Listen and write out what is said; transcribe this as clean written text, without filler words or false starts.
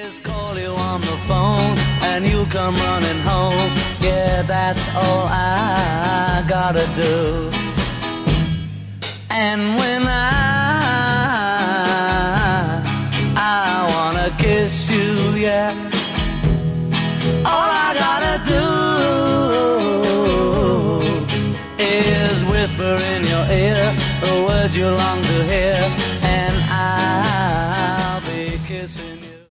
Just call you on the phone and you'll come running home. Yeah, that's all I gotta do. And when I wanna kiss you, yeah, all I gotta do is whisper in your ear the words you long to hear.